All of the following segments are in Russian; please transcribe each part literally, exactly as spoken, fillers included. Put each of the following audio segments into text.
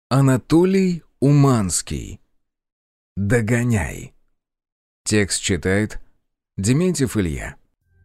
Анатолий Уманский. «Догоняй». Текст читает Дементьев Илья.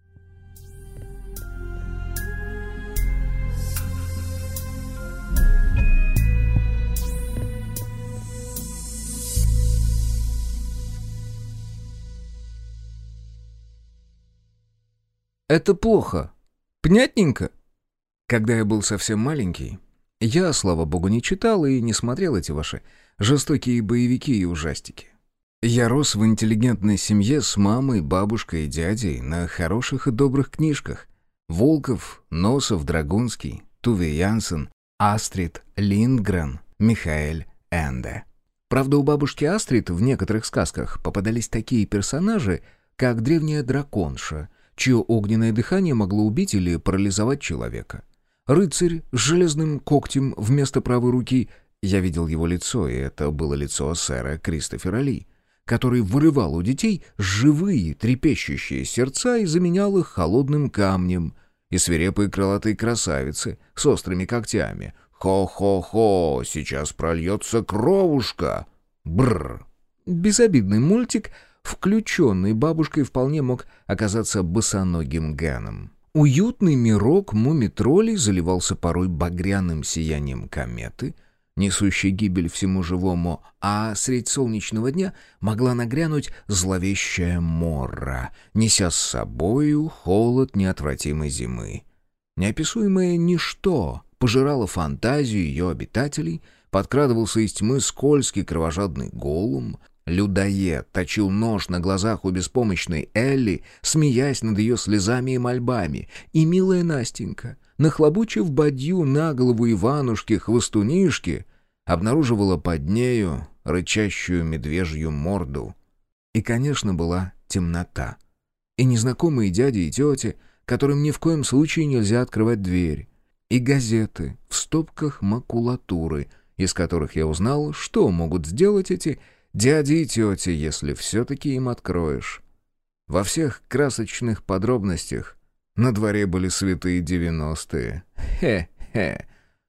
Это плохо. Понятненько? Когда я был совсем маленький, я, слава богу, не читал и не смотрел эти ваши жестокие боевики и ужастики. Я рос в интеллигентной семье с мамой, бабушкой и дядей на хороших и добрых книжках. Волков, Носов, Драгунский, Туве Янсен, Астрид Линдгрен, Михаэль Энде. Правда, у бабушки Астрид в некоторых сказках попадались такие персонажи, как древняя драконша, чье огненное дыхание могло убить или парализовать человека. Рыцарь с железным когтем вместо правой руки. Я видел его лицо, и это было лицо сэра Кристофера Ли, который вырывал у детей живые трепещущие сердца и заменял их холодным камнем, и свирепые крылатые красавицы с острыми когтями. «Хо-хо-хо, сейчас прольется кровушка!» Бррр. Безобидный мультик, включенный бабушкой, вполне мог оказаться босоногим Ганом. Уютный мирок муми-троллей заливался порой багряным сиянием кометы, несущей гибель всему живому, а средь солнечного дня могла нагрянуть зловещая морра, неся с собою холод неотвратимой зимы. Неописуемое ничто пожирало фантазию ее обитателей, подкрадывался из тьмы скользкий кровожадный голум. Людоед точил нож на глазах у беспомощной Элли, смеясь над ее слезами и мольбами, и милая Настенька, нахлобучив бадью на голову Иванушки-хвостунишки, обнаруживала под нею рычащую медвежью морду. И, конечно, была темнота. И незнакомые дяди и тети, которым ни в коем случае нельзя открывать дверь. И газеты в стопках макулатуры, из которых я узнал, что могут сделать эти дяди и тети, если все-таки им откроешь. Во всех красочных подробностях на дворе были святые девяностые. Хе-хе.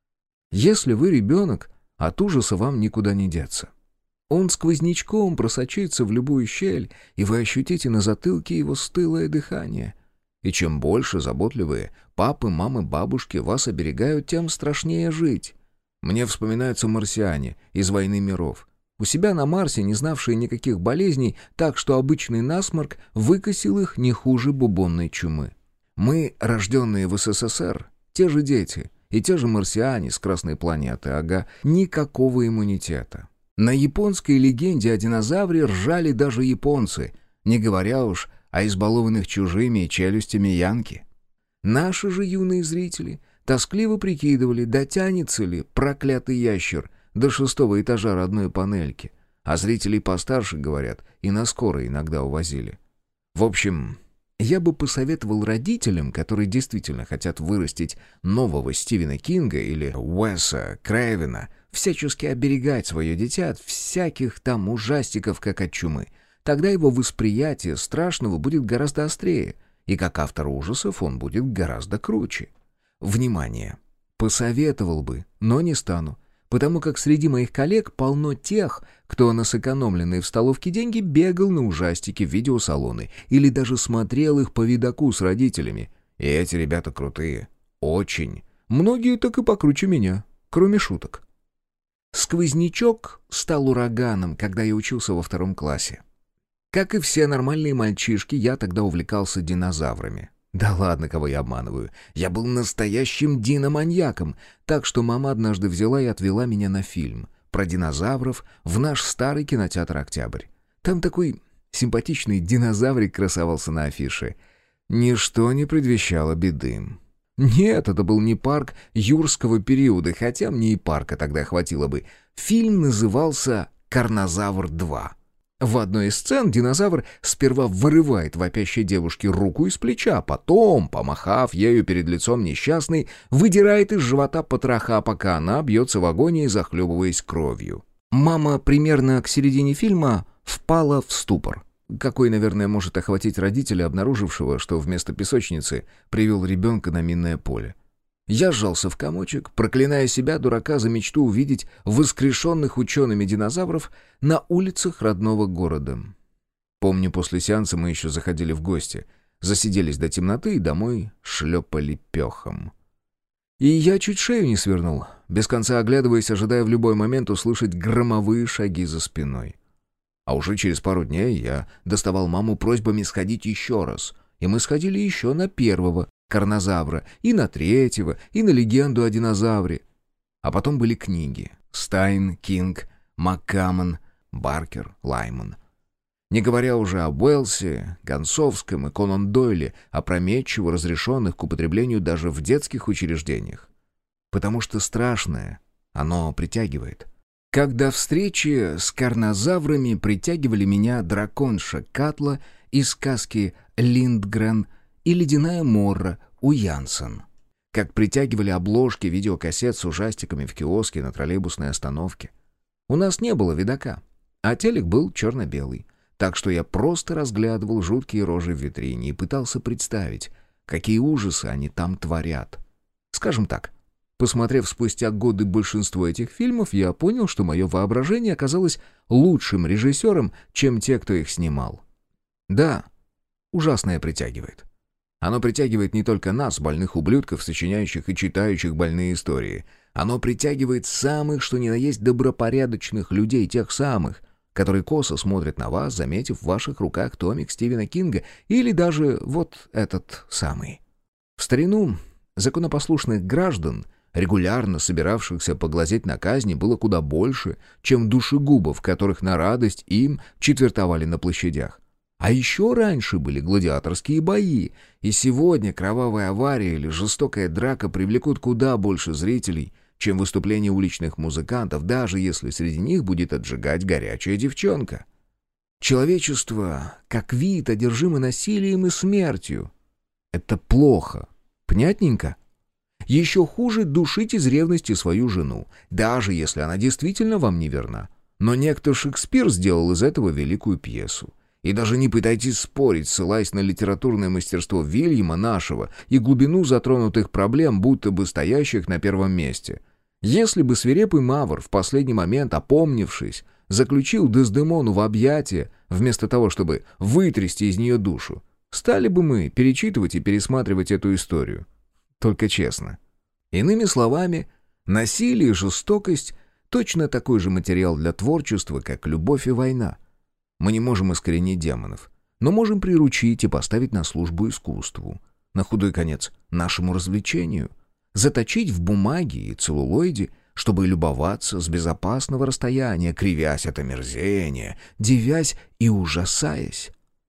Если вы ребенок, от ужаса вам никуда не деться. Он сквознячком просочится в любую щель, и вы ощутите на затылке его стылое дыхание. И чем больше заботливые папы, мамы, бабушки вас оберегают, тем страшнее жить. Мне вспоминаются марсиане из «Войны миров». У себя на Марсе, не знавшие никаких болезней, так что обычный насморк выкосил их не хуже бубонной чумы. Мы, рожденные в СССР, те же дети и те же марсиане с Красной планеты, ага, никакого иммунитета. На японской легенде о динозавре ржали даже японцы, не говоря уж о избалованных чужими челюстями янки. Наши же юные зрители тоскливо прикидывали, дотянется ли проклятый ящер до шестого этажа родной панельки, а зрителей постарше, говорят, и на скорой иногда увозили. В общем, я бы посоветовал родителям, которые действительно хотят вырастить нового Стивена Кинга или Уэса Крейвена, всячески оберегать свое дитя от всяких там ужастиков, как от чумы. Тогда его восприятие страшного будет гораздо острее, и как автор ужасов он будет гораздо круче. Внимание! Посоветовал бы, но не стану, потому как среди моих коллег полно тех, кто на сэкономленные в столовке деньги бегал на ужастики в видеосалоны или даже смотрел их по видоку с родителями. И эти ребята крутые. Очень. Многие так и покруче меня, кроме шуток. Сквознячок стал ураганом, когда я учился во втором классе. Как и все нормальные мальчишки, я тогда увлекался динозаврами. Да ладно, кого я обманываю. Я был настоящим диноманьяком, так что мама однажды взяла и отвела меня на фильм про динозавров в наш старый кинотеатр «Октябрь». Там такой симпатичный динозаврик красовался на афише. Ничто не предвещало беды. Нет, это был не парк юрского периода, хотя мне и парка тогда хватило бы. Фильм назывался «Карнозавр два». В одной из сцен динозавр сперва вырывает вопящей девушке руку из плеча, а потом, помахав ею перед лицом несчастной, выдирает из живота потроха, пока она бьется в агонии, захлебываясь кровью. Мама примерно к середине фильма впала в ступор, какой, наверное, может охватить родителя, обнаружившего, что вместо песочницы привел ребенка на минное поле. Я сжался в комочек, проклиная себя, дурака, за мечту увидеть воскрешенных учеными динозавров на улицах родного города. Помню, после сеанса мы еще заходили в гости, засиделись до темноты и домой шлепали пехом. И я чуть шею не свернул, без конца оглядываясь, ожидая в любой момент услышать громовые шаги за спиной. А уже через пару дней я доставал маму просьбами сходить еще раз, и мы сходили еще на первого карнозавра, и на третьего, и на легенду о динозавре. А потом были книги: Стайн, Кинг, Маккамон, Баркер, Лайман. Не говоря уже об Уэллсе, Гонсовском и Конан Дойле, опрометчиво разрешенных к употреблению даже в детских учреждениях. Потому что страшное, оно притягивает. Когда встречи с карнозаврами притягивали меня драконша Катла из сказки «Линдгрен» и «Ледяная Морра» у Янсен. Как притягивали обложки видеокассет с ужастиками в киоске на троллейбусной остановке. У нас не было видока, а телек был черно-белый. Так что я просто разглядывал жуткие рожи в витрине и пытался представить, какие ужасы они там творят. Скажем так, посмотрев спустя годы большинство этих фильмов, я понял, что мое воображение оказалось лучшим режиссером, чем те, кто их снимал. Да, ужасное притягивает. Оно притягивает не только нас, больных ублюдков, сочиняющих и читающих больные истории. Оно притягивает самых, что ни на есть, добропорядочных людей, тех самых, которые косо смотрят на вас, заметив в ваших руках томик Стивена Кинга или даже вот этот самый. В старину законопослушных граждан, регулярно собиравшихся поглазеть на казни, было куда больше, чем душегубов, которых на радость им четвертовали на площадях. А еще раньше были гладиаторские бои, и сегодня кровавая авария или жестокая драка привлекут куда больше зрителей, чем выступление уличных музыкантов, даже если среди них будет отжигать горячая девчонка. Человечество, как вид, одержимо насилием и смертью. Это плохо. Понятненько? Еще хуже душить из ревности свою жену, даже если она действительно вам не верна. Но некто Шекспир сделал из этого великую пьесу. И даже не пытайтесь спорить, ссылаясь на литературное мастерство Вильяма нашего и глубину затронутых проблем, будто бы стоящих на первом месте. Если бы свирепый Мавр, в последний момент опомнившись, заключил Дездемону в объятия, вместо того, чтобы вытрясти из нее душу, стали бы мы перечитывать и пересматривать эту историю. Только честно. Иными словами, насилие и жестокость — точно такой же материал для творчества, как любовь и война. Мы не можем искоренить демонов, но можем приручить и поставить на службу искусству, на худой конец нашему развлечению, заточить в бумаге и целлулоиде, чтобы любоваться с безопасного расстояния, кривясь от омерзения, дивясь и ужасаясь.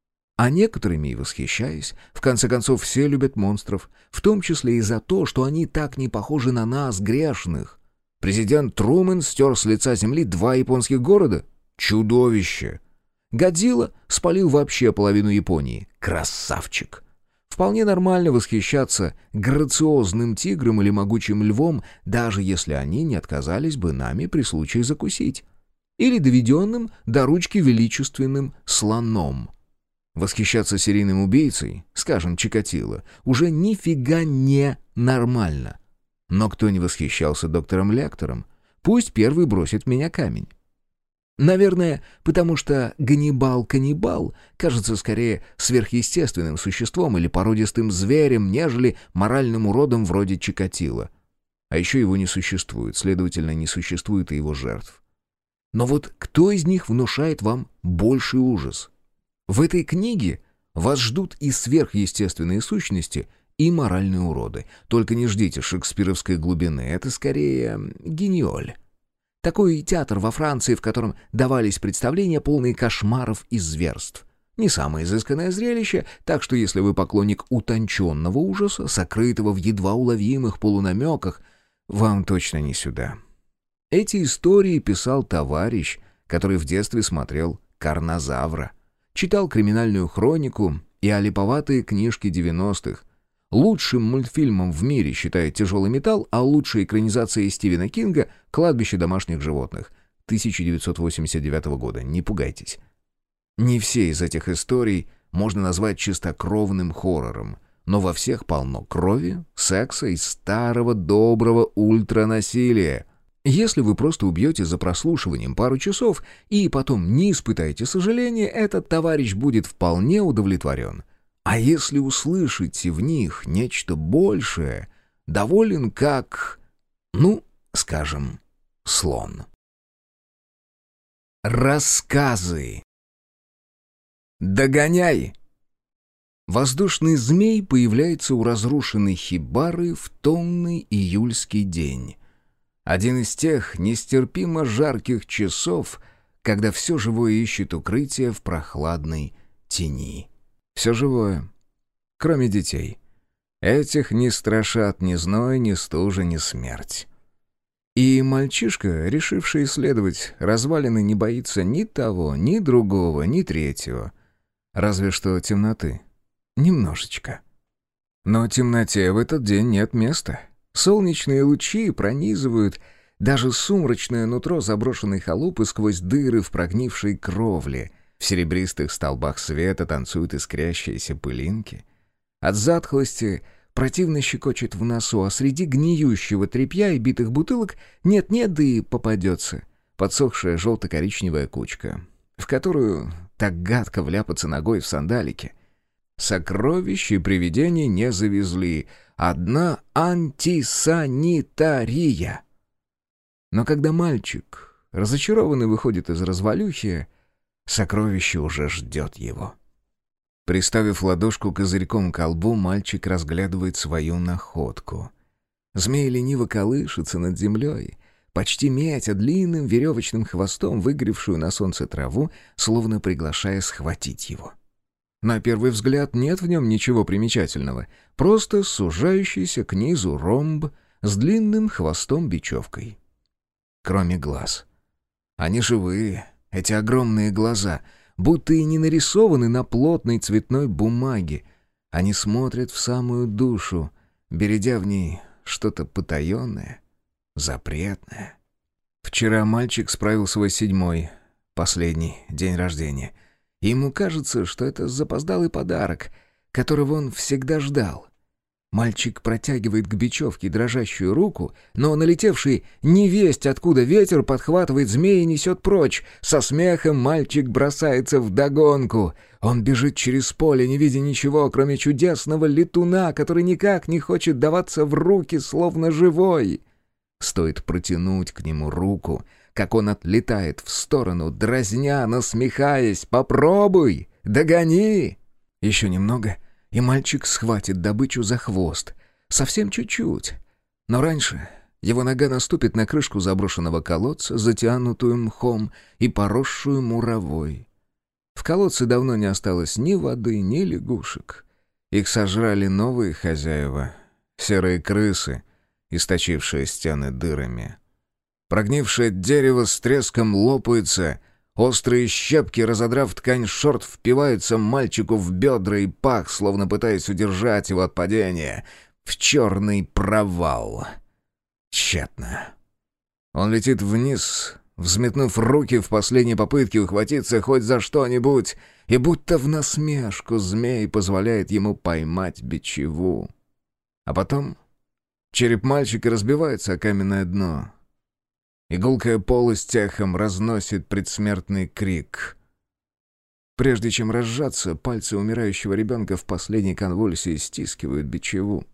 А некоторыми и восхищаясь. В конце концов, все любят монстров, в том числе и за то, что они так не похожи на нас, грешных. Президент Трумэн стер с лица земли два японских города? Чудовище! Годзилла спалил вообще половину Японии. Красавчик! Вполне нормально восхищаться грациозным тигром или могучим львом, даже если они не отказались бы нами при случае закусить. Или доведенным до ручки величественным слоном. Восхищаться серийным убийцей, скажем, Чикатило, уже нифига не нормально. Но кто не восхищался доктором Лектером, пусть первый бросит в меня камень. Наверное, потому что Ганнибал-каннибал кажется скорее сверхъестественным существом или породистым зверем, нежели моральным уродом вроде Чикатило. А еще его не существует, следовательно, не существует и его жертв. Но вот кто из них внушает вам больший ужас? В этой книге вас ждут и сверхъестественные сущности, и моральные уроды. Только не ждите шекспировской глубины, это скорее гениоль. Такой театр во Франции, в котором давались представления, полные кошмаров и зверств. Не самое изысканное зрелище, так что если вы поклонник утонченного ужаса, сокрытого в едва уловимых полунамеках, вам точно не сюда. Эти истории писал товарищ, который в детстве смотрел «Карнозавра», читал криминальную хронику и олиповатые книжки девяностых. Лучшим мультфильмом в мире считает «Тяжелый металл», а лучшей экранизацией Стивена Кинга «Кладбище домашних животных» тысяча девятьсот восемьдесят девятого года. Не пугайтесь. Не все из этих историй можно назвать чистокровным хоррором. но во всех полно крови, секса и старого доброго ультранасилия. Если вы просто убьете за прослушиванием пару часов и потом не испытаете сожаления, этот товарищ будет вполне удовлетворен. А если услышите в них нечто большее, доволен как, ну, скажем, слон. Рассказы. Догоняй! Воздушный змей появляется у разрушенной хибары в томный июльский день. Один из тех нестерпимо жарких часов, когда все живое ищет укрытие в прохладной тени. Все живое, кроме детей. Этих не страшат ни зной, ни стужа, ни смерть. И мальчишка, решивший исследовать развалины, не боится ни того, ни другого, ни третьего. Разве что темноты. Немножечко. Но темноте в этот день нет места. Солнечные лучи пронизывают даже сумрачное нутро заброшенной халупы сквозь дыры в прогнившей кровле. В серебристых столбах света танцуют искрящиеся пылинки. От затхлости противно щекочет в носу, а среди гниющего тряпья и битых бутылок нет-нет, да и попадется подсохшая желто-коричневая кучка, в которую так гадко вляпаться ногой в сандалике. Сокровищ и привидений не завезли. Одна антисанитария. Но когда мальчик, разочарованный, выходит из развалюхи, сокровище уже ждет его. Приставив ладошку козырьком к колбу, мальчик разглядывает свою находку. Змей лениво колышется над землей, почти метя длинным веревочным хвостом выгоревшую на солнце траву, словно приглашая схватить его. На первый взгляд нет в нем ничего примечательного, просто сужающийся к низу ромб с длинным хвостом-бечевкой. Кроме глаз. Они живые, эти огромные глаза, будто и не нарисованы на плотной цветной бумаге. Они смотрят в самую душу, бередя в ней что-то потаенное, запретное. Вчера мальчик справил свой седьмой, последний день рождения. И ему кажется, что это запоздалый подарок, которого он всегда ждал. Мальчик протягивает к бечевке дрожащую руку, но налетевший невесть откуда ветер подхватывает змея и несет прочь. Со смехом мальчик бросается вдогонку. Он бежит через поле, не видя ничего, кроме чудесного летуна, который никак не хочет даваться в руки, словно живой. Стоит протянуть к нему руку, как он отлетает в сторону, дразня, насмехаясь. «Попробуй! Догони!» Еще немного, и мальчик схватит добычу за хвост. Совсем чуть-чуть. Но раньше его нога наступит на крышку заброшенного колодца, затянутую мхом и поросшую муровой. В колодце давно не осталось ни воды, ни лягушек. Их сожрали новые хозяева, серые крысы, источившие стены дырами. Прогнившее дерево с треском лопается, острые щепки, разодрав ткань шорт, впиваются мальчику в бедра и пах, словно пытаясь удержать его от падения, в черный провал. Тщетно. Он летит вниз, взметнув руки в последней попытке ухватиться хоть за что-нибудь, и будто в насмешку змей позволяет ему поймать бичеву. А потом череп мальчика разбивается о каменное дно. Игулкая полость эхом разносит предсмертный крик. Прежде чем разжаться, пальцы умирающего ребенка в последней конвульсии стискивают бичеву.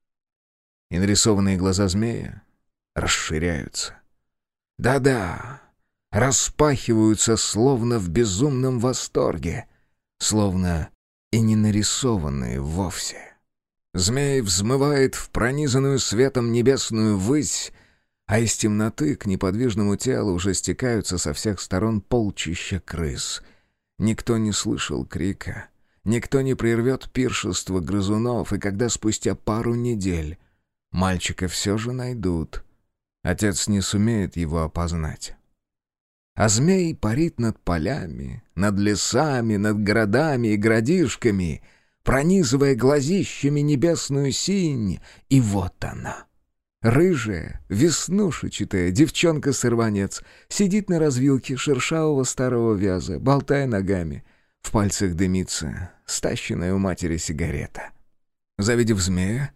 И нарисованные глаза змея расширяются. Да-да, распахиваются, словно в безумном восторге, словно и не нарисованные вовсе. Змей взмывает в пронизанную светом небесную высь, а из темноты к неподвижному телу уже стекаются со всех сторон полчища крыс. Никто не слышал крика, никто не прервет пиршество грызунов, и когда спустя пару недель мальчика все же найдут, отец не сумеет его опознать. А змей парит над полями, над лесами, над городами и городишками, пронизывая глазищами небесную синь, и вот она. Рыжая, веснушечатая девчонка-сорванец сидит на развилке шершавого старого вяза, болтая ногами. В пальцах дымится стащенная у матери сигарета. Завидев змея,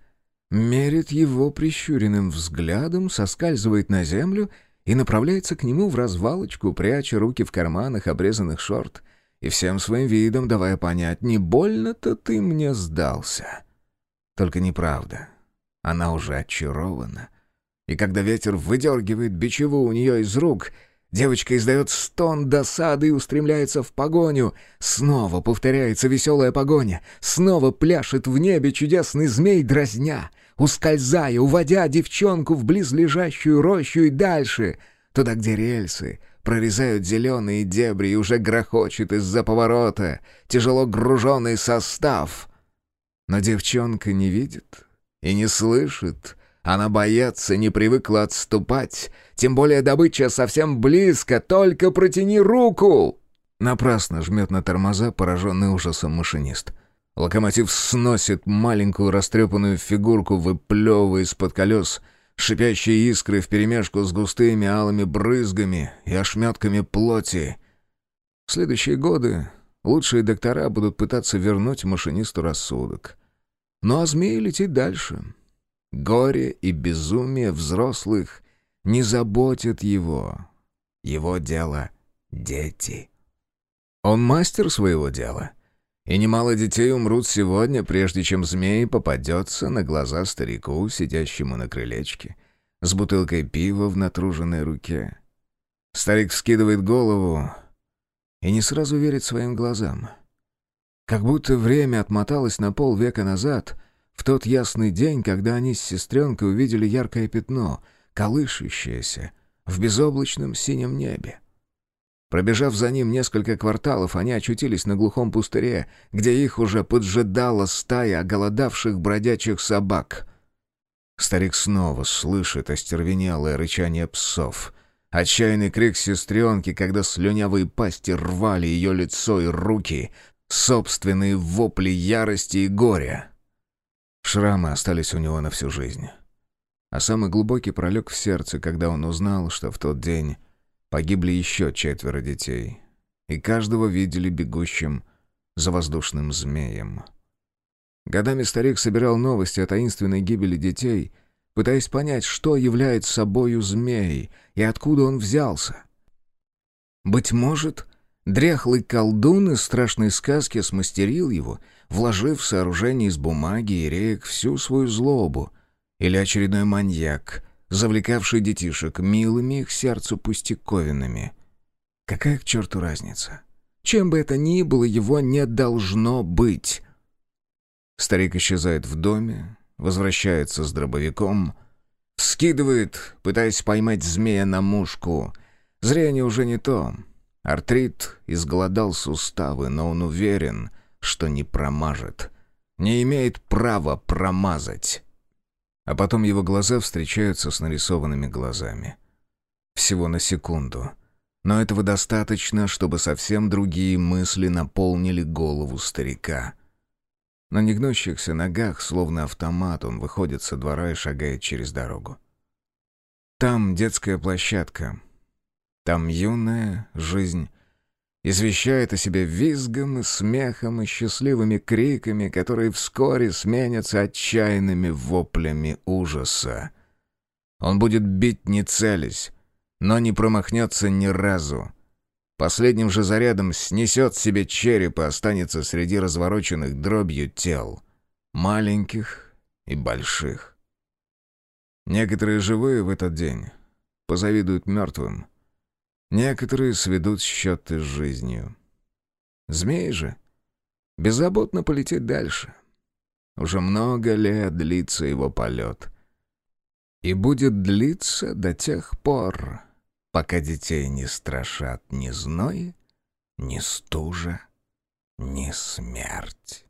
мерит его прищуренным взглядом, соскальзывает на землю и направляется к нему в развалочку, пряча руки в карманах обрезанных шорт и всем своим видом давая понять: «Не больно-то ты мне сдался». Только неправда. Она уже очарована. И когда ветер выдергивает бичеву у нее из рук, девочка издает стон досады и устремляется в погоню. Снова повторяется веселая погоня. Снова пляшет в небе чудесный змей, дразня, ускользая, уводя девчонку в близлежащую рощу и дальше, туда, где рельсы прорезают зеленые дебри, и уже грохочет из-за поворота тяжело груженный состав. Но девчонка не видит и не слышит. Она боится, не привыкла отступать. Тем более добыча совсем близко. Только протяни руку!» Напрасно жмет на тормоза пораженный ужасом машинист. Локомотив сносит маленькую растрепанную фигурку, выплевывая из-под колес шипящие искры вперемешку с густыми алыми брызгами и ошметками плоти. В следующие годы лучшие доктора будут пытаться вернуть машинисту рассудок. Ну а змей летит дальше. Горе и безумие взрослых не заботят его. Его дело — дети. Он мастер своего дела. И немало детей умрут сегодня, прежде чем змей попадется на глаза старику, сидящему на крылечке, с бутылкой пива в натруженной руке. Старик вскидывает голову и не сразу верит своим глазам. Как будто время отмоталось на полвека назад, в тот ясный день, когда они с сестренкой увидели яркое пятно, колышущееся в безоблачном синем небе. Пробежав за ним несколько кварталов, они очутились на глухом пустыре, где их уже поджидала стая оголодавших бродячих собак. Старик снова слышит остервенелое рычание псов, отчаянный крик сестренки, когда слюнявые пасти рвали ее лицо и руки, собственные вопли ярости и горя. Шрамы остались у него на всю жизнь. А самый глубокий пролег в сердце, когда он узнал, что в тот день погибли еще четверо детей, и каждого видели бегущим за воздушным змеем. Годами старик собирал новости о таинственной гибели детей, пытаясь понять, что является собою змей и откуда он взялся. Быть может, дряхлый колдун из страшной сказки смастерил его, вложив в сооружение из бумаги и реек всю свою злобу, или очередной маньяк, завлекавший детишек милыми их сердцу пустяковинами. Какая к черту разница? Чем бы это ни было, его не должно быть. Старик исчезает в доме, возвращается с дробовиком, вскидывает, пытаясь поймать змея на мушку. Зрение уже не то. Артрит изголодал суставы, но он уверен, что не промажет. Не имеет права промазать. А потом его глаза встречаются с нарисованными глазами. Всего на секунду. Но этого достаточно, чтобы совсем другие мысли наполнили голову старика. На негнущихся ногах, словно автомат, он выходит со двора и шагает через дорогу. Там детская площадка. Там юная жизнь извещает о себе визгом и смехом и счастливыми криками, которые вскоре сменятся отчаянными воплями ужаса. Он будет бить не целясь, но не промахнется ни разу. Последним же зарядом снесет себе череп и останется среди развороченных дробью тел, маленьких и больших. Некоторые живые в этот день позавидуют мертвым. Некоторые сведут счеты с жизнью. Змей же беззаботно полетит дальше. Уже много лет длится его полет. И будет длиться до тех пор, пока детей не страшат ни зной, ни стужа, ни смерть.